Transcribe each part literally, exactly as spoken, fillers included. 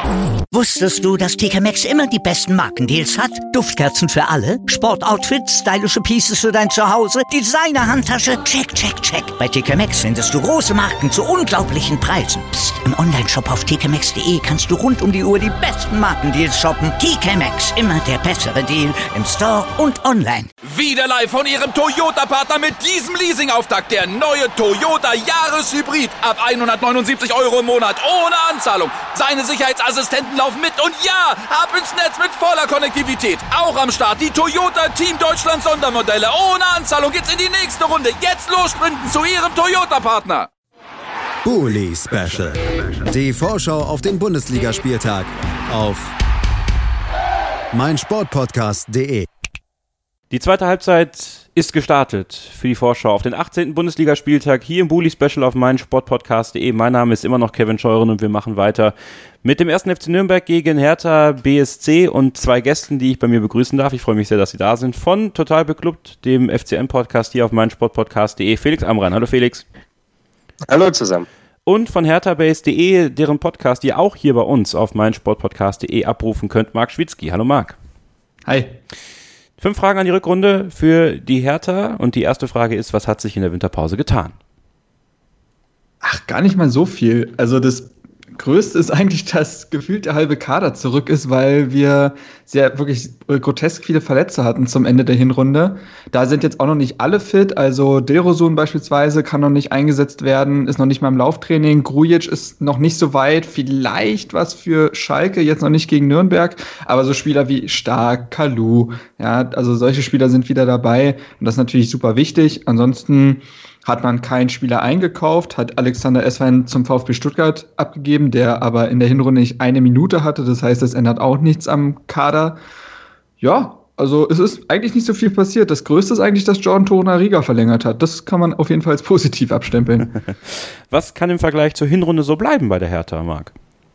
Wusstest du, dass T K Maxx immer die besten Markendeals hat? Duftkerzen für alle, Sportoutfits, stylische Pieces für dein Zuhause, Designer-Handtasche, check, check, check. Bei T K Maxx findest du große Marken zu unglaublichen Preisen. Psst. Im Onlineshop auf t k maxx punkt d e kannst du rund um die Uhr die besten Markendeals shoppen. T K Maxx, immer der bessere Deal im Store und online. Wieder live von Ihrem Toyota-Partner mit diesem Leasing-Auftakt. Der neue Toyota Jahreshybrid. Ab hundertneunundsiebzig Euro im Monat. Ohne Anzahlung. Seine Sicherheitsassistenten laufen mit. Und ja, ab ins Netz mit voller Konnektivität. Auch am Start die Toyota Team Deutschland Sondermodelle. Ohne Anzahlung geht's in die nächste Runde. Jetzt los sprinten zu Ihrem Toyota-Partner. Bully Special. Die Vorschau auf den Bundesligaspieltag auf meinsportpodcast punkt de. Die zweite Halbzeit ist gestartet für die Vorschau auf den achtzehnten Bundesligaspieltag hier im Bully Special auf meinsportpodcast punkt de. Mein Name ist immer noch Kevin Scheuren und wir machen weiter mit dem ersten F C Nürnberg gegen Hertha B S C und zwei Gästen, die ich bei mir begrüßen darf. Ich freue mich sehr, dass sie da sind. Von Total Beklubbt, dem F C N-Podcast hier auf meinsportpodcast punkt de. Felix Amran. Hallo Felix. Hallo zusammen. Und von herthabase punkt de, deren Podcast ihr auch hier bei uns auf meinsportpodcast punkt de abrufen könnt, Marc Schwitzky. Hallo Marc. Hi. Fünf Fragen an die Rückrunde für die Hertha und die erste Frage ist, was hat sich in der Winterpause getan? Ach, gar nicht mal so viel. Also das Größte ist eigentlich, dass gefühlt der halbe Kader zurück ist, weil wir sehr wirklich grotesk viele Verletzte hatten zum Ende der Hinrunde. Da sind jetzt auch noch nicht alle fit, also Dilrosun beispielsweise kann noch nicht eingesetzt werden, ist noch nicht mal im Lauftraining. Grujic ist noch nicht so weit, vielleicht was für Schalke, jetzt noch nicht gegen Nürnberg, aber so Spieler wie Stark, Kalou, ja, also solche Spieler sind wieder dabei und das ist natürlich super wichtig. Ansonsten hat man keinen Spieler eingekauft, hat Alexander Esswein zum VfB Stuttgart abgegeben, der aber in der Hinrunde nicht eine Minute hatte. Das heißt, das ändert auch nichts am Kader. Ja, also es ist eigentlich nicht so viel passiert. Das Größte ist eigentlich, dass Jordan Torunariga verlängert hat. Das kann man auf jeden Fall als positiv abstempeln. Was kann im Vergleich zur Hinrunde so bleiben bei der Hertha, Marc?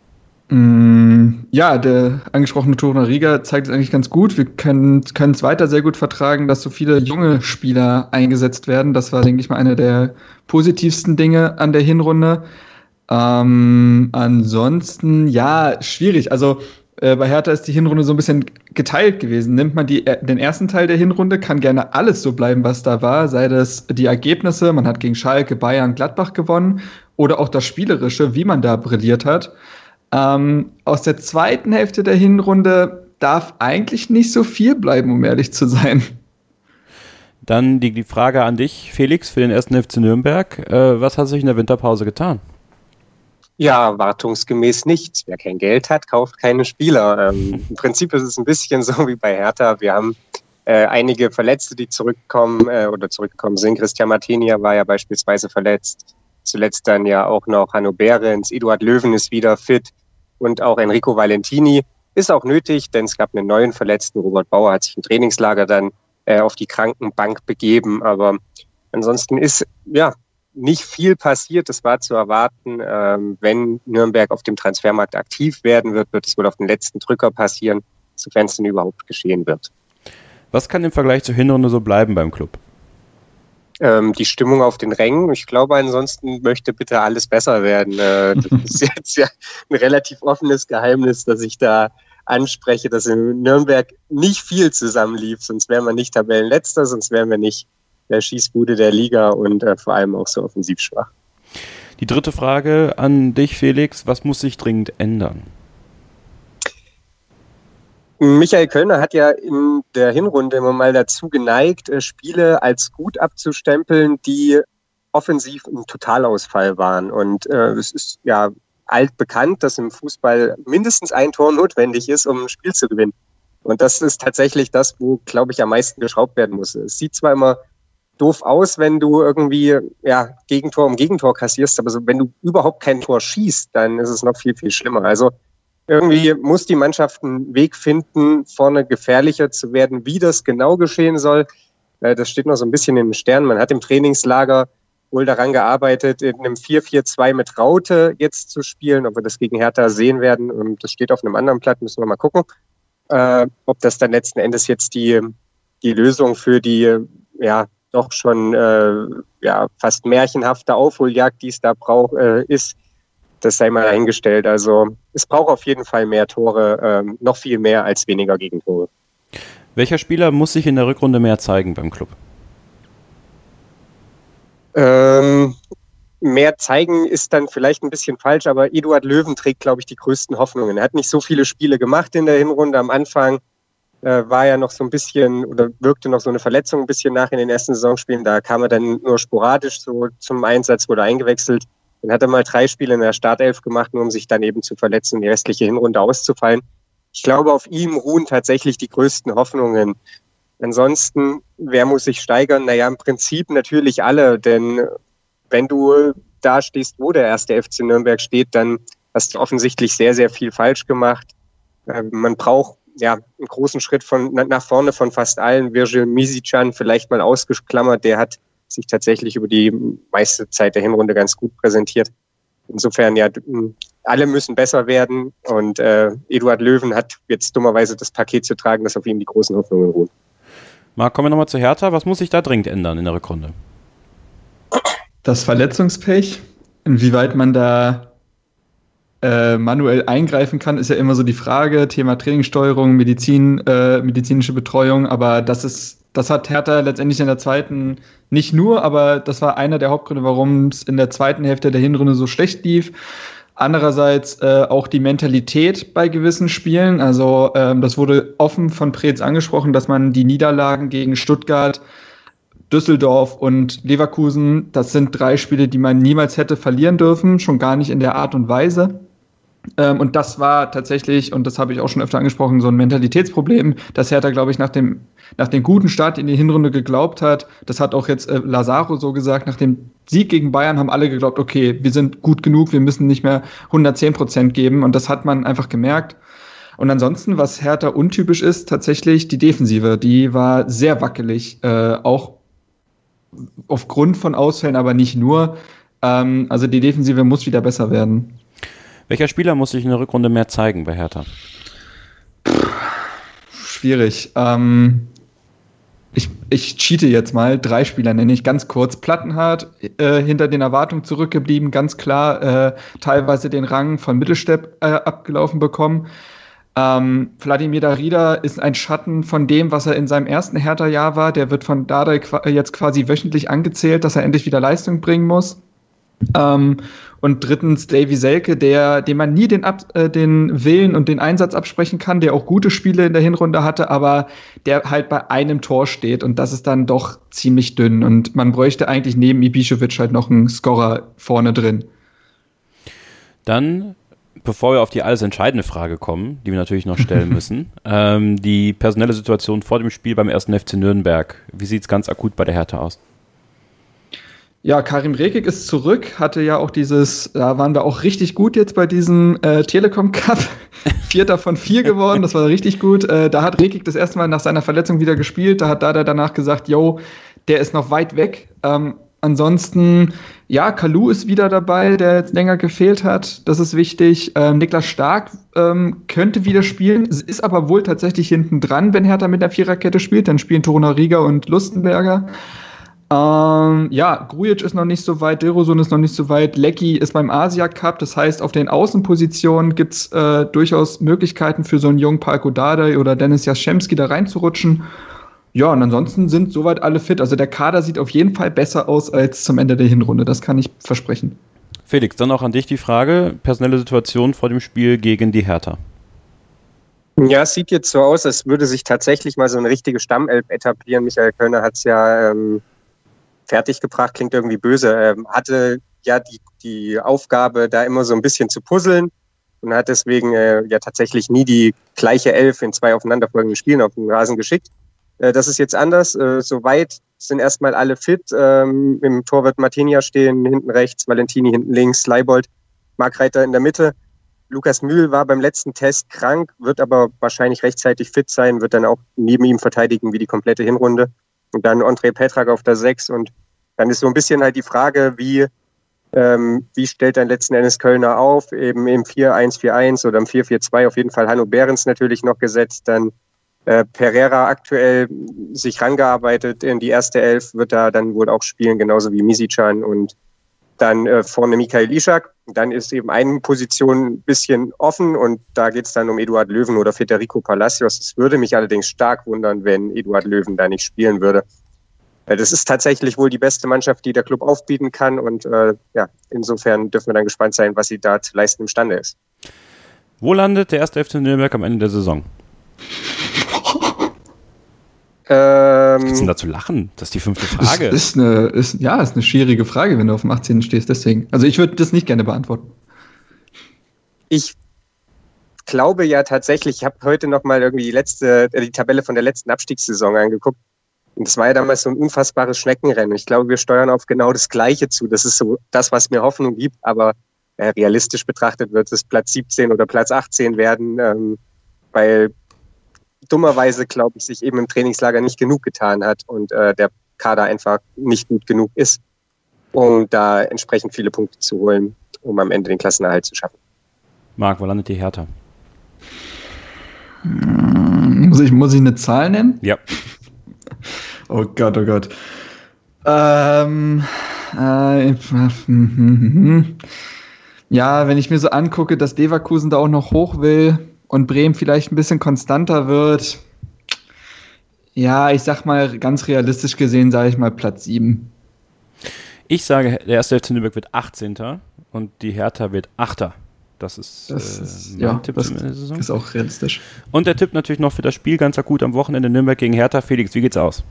Ja, der angesprochene Torunariga zeigt es eigentlich ganz gut. Wir können es weiter sehr gut vertragen, dass so viele junge Spieler eingesetzt werden. Das war, denke ich mal, eine der positivsten Dinge an der Hinrunde. Ähm, ansonsten, ja, schwierig. Also äh, bei Hertha ist die Hinrunde so ein bisschen geteilt gewesen. Nimmt man die, den ersten Teil der Hinrunde, kann gerne alles so bleiben, was da war. Sei das die Ergebnisse, man hat gegen Schalke, Bayern, Gladbach gewonnen. Oder auch das Spielerische, wie man da brilliert hat. Ähm, aus der zweiten Hälfte der Hinrunde darf eigentlich nicht so viel bleiben, um ehrlich zu sein. Dann die, die Frage an dich, Felix, für den ersten F C Nürnberg. Äh, was hat sich in der Winterpause getan? Ja, erwartungsgemäß nichts. Wer kein Geld hat, kauft keine Spieler. Ähm, Im Prinzip ist es ein bisschen so wie bei Hertha. Wir haben äh, einige Verletzte, die zurückkommen äh, oder zurückgekommen sind. Christian Martinia war ja beispielsweise verletzt. Zuletzt dann ja auch noch Hanno Behrens. Eduard Löwen ist wieder fit. Und auch Enrico Valentini ist auch nötig, denn es gab einen neuen Verletzten. Robert Bauer hat sich im Trainingslager dann äh, auf die Krankenbank begeben. Aber ansonsten ist ja nicht viel passiert. Es war zu erwarten, ähm, wenn Nürnberg auf dem Transfermarkt aktiv werden wird, wird es wohl auf den letzten Drücker passieren, sofern es denn überhaupt geschehen wird. Was kann im Vergleich zur Hinrunde so bleiben beim Club? Ähm, die Stimmung auf den Rängen. Ich glaube, ansonsten möchte bitte alles besser werden. Äh, das ist jetzt ja ein relativ offenes Geheimnis, dass ich da anspreche, dass in Nürnberg nicht viel zusammenlief. Sonst wären wir nicht Tabellenletzter, sonst wären wir nicht der Schießbude der Liga und äh, vor allem auch so offensiv schwach. Die dritte Frage an dich, Felix. Was muss sich dringend ändern? Michael Kölner hat ja in der Hinrunde immer mal dazu geneigt, Spiele als gut abzustempeln, die offensiv ein Totalausfall waren. Und äh, es ist ja altbekannt, dass im Fußball mindestens ein Tor notwendig ist, um ein Spiel zu gewinnen. Und das ist tatsächlich das, wo, glaube ich, am meisten geschraubt werden muss. Es sieht zwar immer doof aus, wenn du irgendwie ja Gegentor um Gegentor kassierst, aber so, wenn du überhaupt kein Tor schießt, dann ist es noch viel, viel schlimmer. Also irgendwie muss die Mannschaft einen Weg finden, vorne gefährlicher zu werden. Wie das genau geschehen soll, das steht noch so ein bisschen in den Sternen. Man hat im Trainingslager wohl daran gearbeitet, in einem vier vier zwei mit Raute jetzt zu spielen. Ob wir das gegen Hertha sehen werden, das steht auf einem anderen Blatt, müssen wir mal gucken. Äh, ob das dann letzten Endes jetzt die, die Lösung für die ja doch schon äh, ja fast märchenhafte Aufholjagd, die es da braucht, äh, ist. das sei mal dahingestellt. Also es braucht auf jeden Fall mehr Tore, ähm, noch viel mehr als weniger Gegentore. Welcher Spieler muss sich in der Rückrunde mehr zeigen beim Club? Ähm, mehr zeigen ist dann vielleicht ein bisschen falsch, aber Eduard Löwen trägt, glaube ich, die größten Hoffnungen. Er hat nicht so viele Spiele gemacht in der Hinrunde. Am Anfang äh, war ja noch so ein bisschen oder wirkte noch so eine Verletzung ein bisschen nach in den ersten Saisonspielen. Da kam er dann nur sporadisch so zum Einsatz, wurde eingewechselt. Dann hat er mal drei Spiele in der Startelf gemacht, nur um sich dann eben zu verletzen und die restliche Hinrunde auszufallen. Ich glaube, auf ihm ruhen tatsächlich die größten Hoffnungen. Ansonsten, wer muss sich steigern? Naja, im Prinzip natürlich alle, denn wenn du da stehst, wo der erste F C Nürnberg steht, dann hast du offensichtlich sehr, sehr viel falsch gemacht. Äh, man braucht ja einen großen Schritt von nach vorne von fast allen. Virgil Misicjan vielleicht mal ausgeklammert, der hat sich tatsächlich über die meiste Zeit der Hinrunde ganz gut präsentiert. Insofern, ja, alle müssen besser werden und äh, Eduard Löwen hat jetzt dummerweise das Paket zu tragen, das auf ihm die großen Hoffnungen ruhen. Marc, kommen wir nochmal zu Hertha. Was muss sich da dringend ändern in der Rückrunde? Das Verletzungspech, inwieweit man da äh, manuell eingreifen kann, ist ja immer so die Frage. Thema Trainingssteuerung, Medizin, äh, medizinische Betreuung, aber das ist Das hat Hertha letztendlich in der zweiten nicht nur, aber das war einer der Hauptgründe, warum es in der zweiten Hälfte der Hinrunde so schlecht lief. Andererseits äh, auch die Mentalität bei gewissen Spielen. Also ähm, das wurde offen von Preetz angesprochen, dass man die Niederlagen gegen Stuttgart, Düsseldorf und Leverkusen, das sind drei Spiele, die man niemals hätte verlieren dürfen, schon gar nicht in der Art und Weise. Ähm, und das war tatsächlich, und das habe ich auch schon öfter angesprochen, so ein Mentalitätsproblem, dass Hertha, glaube ich, nach dem nach dem guten Start in die Hinrunde geglaubt hat. Das hat auch jetzt äh, Lazaro so gesagt. Nach dem Sieg gegen Bayern haben alle geglaubt, okay, wir sind gut genug, wir müssen nicht mehr hundertzehn Prozent geben. Und das hat man einfach gemerkt. Und ansonsten, was Hertha untypisch ist, tatsächlich die Defensive. Die war sehr wackelig, äh, auch aufgrund von Ausfällen, aber nicht nur. Ähm, also die Defensive muss wieder besser werden. Welcher Spieler muss sich in der Rückrunde mehr zeigen bei Hertha? Puh, schwierig. Ähm, ich, ich cheate jetzt mal. Drei Spieler nenne ich ganz kurz. Plattenhardt, äh, hinter den Erwartungen zurückgeblieben, ganz klar. Äh, teilweise den Rang von Mittelstepp äh, abgelaufen bekommen. Ähm, Vladimir Darida ist ein Schatten von dem, was er in seinem ersten Hertha-Jahr war. Der wird von Dardai qu- jetzt quasi wöchentlich angezählt, dass er endlich wieder Leistung bringen muss. Ähm, und drittens Davy Selke, der, dem man nie den, Ab, äh, den Willen und den Einsatz absprechen kann, der auch gute Spiele in der Hinrunde hatte, aber der halt bei einem Tor steht und das ist dann doch ziemlich dünn und man bräuchte eigentlich neben Ibišević halt noch einen Scorer vorne drin. Dann, bevor wir auf die alles entscheidende Frage kommen, die wir natürlich noch stellen müssen, ähm, die personelle Situation vor dem Spiel beim ersten F C Nürnberg. Wie sieht es ganz akut bei der Hertha aus? Ja, Karim Rekik ist zurück, hatte ja auch dieses, da waren wir auch richtig gut jetzt bei diesem äh, Telekom Cup, Vierter von vier geworden, das war richtig gut. Äh, da hat Rekik das erste Mal nach seiner Verletzung wieder gespielt, da hat Dada danach gesagt, yo, der ist noch weit weg. Ähm, ansonsten, ja, Kalou ist wieder dabei, der jetzt länger gefehlt hat, das ist wichtig. Ähm, Niklas Stark ähm, könnte wieder spielen, es ist aber wohl tatsächlich hinten dran, wenn Hertha mit der Viererkette spielt, dann spielen Torunariga und Lustenberger. Ähm, ja, Grujic ist noch nicht so weit, Dilrosun ist noch nicht so weit, Lecky ist beim Asia Cup, das heißt, auf den Außenpositionen gibt es äh, durchaus Möglichkeiten für so einen jungen Palko Dardai oder Dennis Jaschemski da reinzurutschen. Ja, und ansonsten sind soweit alle fit. Also der Kader sieht auf jeden Fall besser aus als zum Ende der Hinrunde, das kann ich versprechen. Felix, dann auch an dich die Frage, personelle Situation vor dem Spiel gegen die Hertha. Ja, es sieht jetzt so aus, als würde sich tatsächlich mal so eine richtige Stammelf etablieren. Michael Kölner hat es ja ähm, fertiggebracht, klingt irgendwie böse, ähm, hatte ja die, die Aufgabe, da immer so ein bisschen zu puzzeln und hat deswegen äh, ja tatsächlich nie die gleiche Elf in zwei aufeinanderfolgenden Spielen auf den Rasen geschickt. Äh, das ist jetzt anders. Äh, soweit sind erstmal alle fit. Ähm, im Tor wird Martinia stehen, hinten rechts, Valentini hinten links, Leibold, Markreiter in der Mitte. Lukas Mühl war beim letzten Test krank, wird aber wahrscheinlich rechtzeitig fit sein, wird dann auch neben ihm verteidigen wie die komplette Hinrunde. Und dann Ondrej Petrak auf der sechs. Und dann ist so ein bisschen halt die Frage, wie, ähm, wie stellt dann letzten Endes Kölner auf? Eben im vier eins vier eins oder im vier vier zwei. Auf jeden Fall Hanno Behrens natürlich noch gesetzt. Dann äh, Pereira aktuell sich rangearbeitet in die erste Elf, wird da dann wohl auch spielen, genauso wie Misicjan. Und dann äh, vorne Michael Ishak. Dann ist eben eine Position ein bisschen offen und da geht es dann um Eduard Löwen oder Federico Palacios. Es würde mich allerdings stark wundern, wenn Eduard Löwen da nicht spielen würde. Das ist tatsächlich wohl die beste Mannschaft, die der Club aufbieten kann und äh, ja, insofern dürfen wir dann gespannt sein, was sie da zu leisten imstande ist. Wo landet der erste F C Nürnberg am Ende der Saison? Ähm, Was ist denn da zu lachen? Das ist die fünfte Frage. Ist, ist eine, ist, ja, ist eine schwierige Frage, wenn du auf dem achtzehnten stehst, deswegen. Also ich würde das nicht gerne beantworten. Ich glaube ja tatsächlich, ich habe heute nochmal irgendwie die letzte, die Tabelle von der letzten Abstiegssaison angeguckt. Und das war ja damals so ein unfassbares Schneckenrennen. Ich glaube, wir steuern auf genau das Gleiche zu. Das ist so das, was mir Hoffnung gibt, aber äh, realistisch betrachtet wird es Platz siebzehn oder Platz achtzehn werden, ähm, weil dummerweise, glaube ich, sich eben im Trainingslager nicht genug getan hat und äh, der Kader einfach nicht gut genug ist, um da entsprechend viele Punkte zu holen, um am Ende den Klassenerhalt zu schaffen. Marc, wo landet die Hertha? Muss ich, muss ich eine Zahl nennen? Ja. Oh Gott, oh Gott. Ähm, äh, ja, wenn ich mir so angucke, dass Leverkusen da auch noch hoch will und Bremen vielleicht ein bisschen konstanter wird, ja, ich sag mal, ganz realistisch gesehen, sage ich mal Platz sieben. Ich sage, der erste F C Nürnberg wird achtzehnter und die Hertha wird achter. Das ist, das äh, ist mein ja, Tipp das zum Ende der Saison. Ist auch realistisch. Und der Tipp natürlich noch für das Spiel ganz akut am Wochenende Nürnberg gegen Hertha. Felix, wie geht's aus?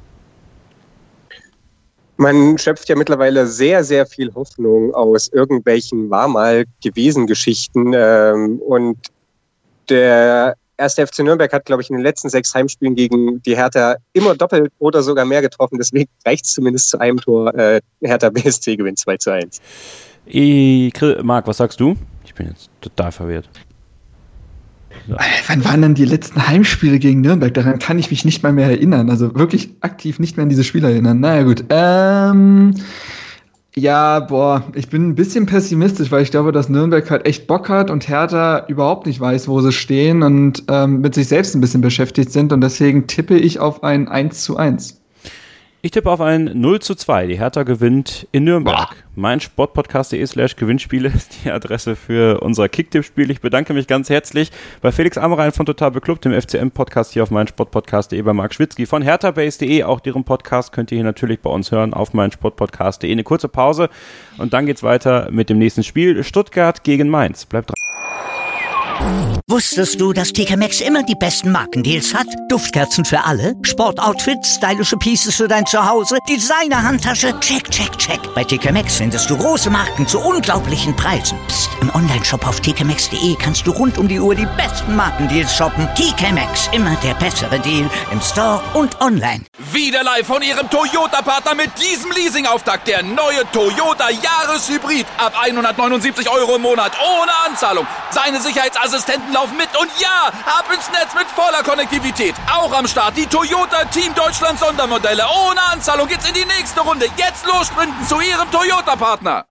Man schöpft ja mittlerweile sehr, sehr viel Hoffnung aus irgendwelchen war mal gewesen Geschichten. Ähm, und der erste F C Nürnberg hat, glaube ich, in den letzten sechs Heimspielen gegen die Hertha immer doppelt oder sogar mehr getroffen. Deswegen reicht es zumindest zu einem Tor. Äh, Hertha B S C gewinnt zwei zu eins. Ich, Marc, was sagst du? Ich bin jetzt total verwirrt. So. Wann waren denn die letzten Heimspiele gegen Nürnberg? Daran kann ich mich nicht mal mehr erinnern. Also wirklich aktiv nicht mehr an diese Spiele erinnern. Naja, gut. Ähm, ja, boah, ich bin ein bisschen pessimistisch, weil ich glaube, dass Nürnberg halt echt Bock hat und Hertha überhaupt nicht weiß, wo sie stehen und ähm, mit sich selbst ein bisschen beschäftigt sind. Und deswegen tippe ich auf ein eins zu eins. Ich tippe auf ein null zu zwei. Die Hertha gewinnt in Nürnberg. Boah. Mein Sportpodcast.de slash Gewinnspiele ist die Adresse für unser Kicktipp-Spiel. Ich bedanke mich ganz herzlich bei Felix Amrain von Total Beklubbt, dem F C M-Podcast hier auf mein Sportpodcast.de, bei Marc Schwitzky von herthabase.de. Auch deren Podcast könnt ihr hier natürlich bei uns hören auf mein Sportpodcast.de. Eine kurze Pause und dann geht's weiter mit dem nächsten Spiel. Stuttgart gegen Mainz. Bleibt dran. Wusstest du, dass T K Maxx immer die besten Markendeals hat? Duftkerzen für alle, Sportoutfits, stylische Pieces für dein Zuhause, Designer-Handtasche, check, check, check. Bei T K Maxx findest du große Marken zu unglaublichen Preisen. Psst. im Onlineshop auf t k maxx punkt d e kannst du rund um die Uhr die besten Markendeals shoppen. T K Maxx, immer der bessere Deal im Store und online. Wieder live von ihrem Toyota-Partner mit diesem Leasing-Auftakt. Der neue Toyota Jahreshybrid. Ab hundertneunundsiebzig Euro im Monat ohne Anzahlung. Seine Sicherheitsassistenten laufen mit und ja, ab ins Netz mit voller Konnektivität. Auch am Start die Toyota Team Deutschland Sondermodelle. Ohne Anzahlung geht's in die nächste Runde. Jetzt los sprinten zu ihrem Toyota-Partner.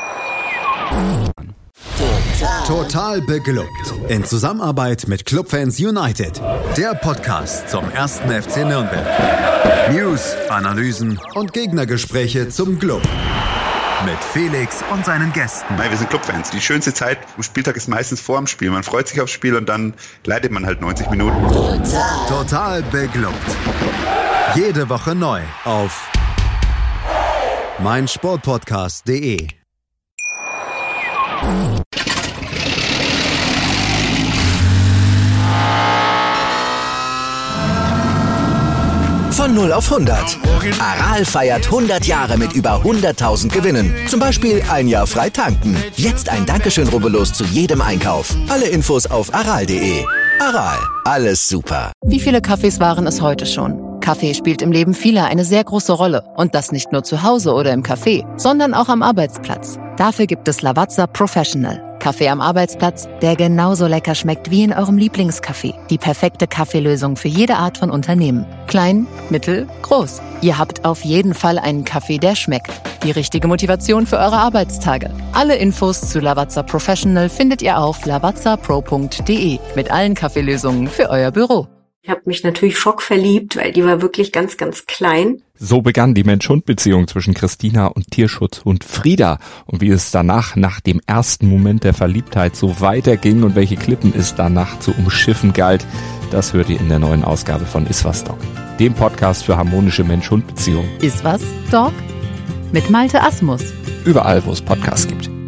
Total beglückt. In Zusammenarbeit mit Clubfans United. Der Podcast zum ersten F C Nürnberg. News, Analysen und Gegnergespräche zum Club. Mit Felix und seinen Gästen. Nein, wir sind Clubfans. Die schönste Zeit am Spieltag ist meistens vor dem Spiel. Man freut sich aufs Spiel und dann leidet man halt neunzig Minuten. Total, Total beglückt. Jede Woche neu auf mein Sportpodcast punkt de. Von null auf hundert. Aral feiert hundert Jahre mit über hunderttausend Gewinnen. Zum Beispiel ein Jahr frei tanken. Jetzt ein Dankeschön, rubbellos zu jedem Einkauf. Alle Infos auf aral punkt de. Aral, alles super. Wie viele Kaffees waren es heute schon? Kaffee spielt im Leben vieler eine sehr große Rolle. Und das nicht nur zu Hause oder im Café, sondern auch am Arbeitsplatz. Dafür gibt es Lavazza Professional. Kaffee am Arbeitsplatz, der genauso lecker schmeckt wie in eurem Lieblingscafé. Die perfekte Kaffeelösung für jede Art von Unternehmen. Klein, mittel, groß. Ihr habt auf jeden Fall einen Kaffee, der schmeckt. Die richtige Motivation für eure Arbeitstage. Alle Infos zu Lavazza Professional findet ihr auf lavazza pro punkt de mit allen Kaffeelösungen für euer Büro. Ich habe mich natürlich schockverliebt, weil die war wirklich ganz, ganz klein. So begann die Mensch-Hund-Beziehung zwischen Christina und Tierschutzhund Frieda. Und wie es danach, nach dem ersten Moment der Verliebtheit, so weiterging und welche Klippen es danach zu umschiffen galt, das hört ihr in der neuen Ausgabe von Iswas Dog, dem Podcast für harmonische Mensch-Hund-Beziehungen. Iswas Dog? Mit Malte Asmus. Überall, wo es Podcasts gibt.